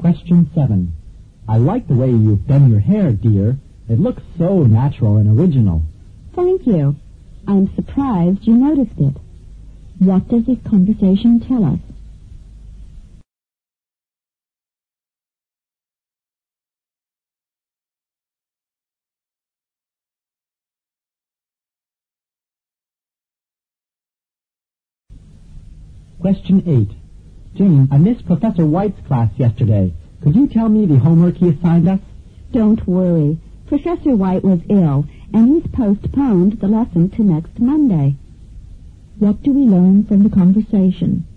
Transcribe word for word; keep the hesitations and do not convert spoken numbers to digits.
Question seven. I like the way you've done your hair, dear. It looks so natural and original. Thank you. I'm surprised you noticed it. What does this conversation tell us? Question eight. Jane, I missed Professor White's class yesterday. Could you tell me the homework he assigned us? Don't worry. Professor White was ill, and he's postponed the lesson to next Monday. What do we learn from the conversation?